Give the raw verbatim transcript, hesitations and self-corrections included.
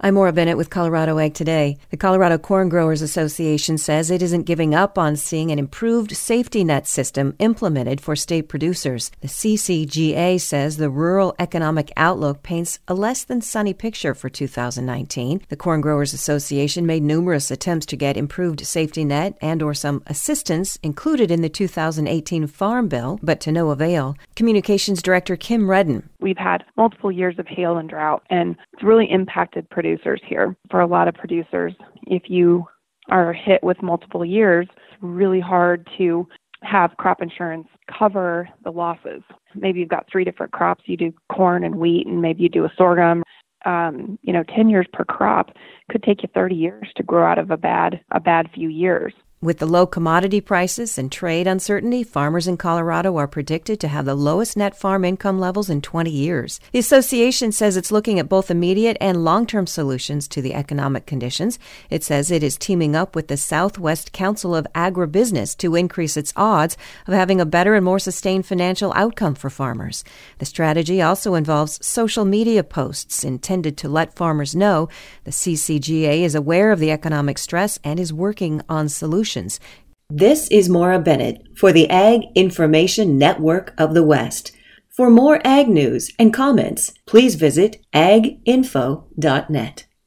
I'm Maura Bennett with Colorado Ag Today. The Colorado Corn Growers Association says it isn't giving up on seeing an improved safety net system implemented for state producers. The C C G A says the rural economic outlook paints a less than sunny picture for two thousand nineteen. The Corn Growers Association made numerous attempts to get improved safety net and or some assistance included in the two thousand eighteen Farm Bill, but to no avail. Communications Director Kim Redden. We've had multiple years of hail and drought, and it's really impacted producers here. For a lot of producers, if you are hit with multiple years, it's really hard to have crop insurance cover the losses. Maybe you've got three different crops. You do corn and wheat, and maybe you do a sorghum. Um, you know, ten years per crop could take you thirty years to grow out of a bad, a bad few years. With the low commodity prices and trade uncertainty, farmers in Colorado are predicted to have the lowest net farm income levels in twenty years. The association says it's looking at both immediate and long-term solutions to the economic conditions. It says it is teaming up with the Southwest Council of Agribusiness to increase its odds of having a better and more sustained financial outcome for farmers. The strategy also involves social media posts intended to let farmers know the C C G A is aware of the economic stress and is working on solutions. This is Maura Bennett for the Ag Information Network of the West. For more ag news and comments, please visit ag info dot net.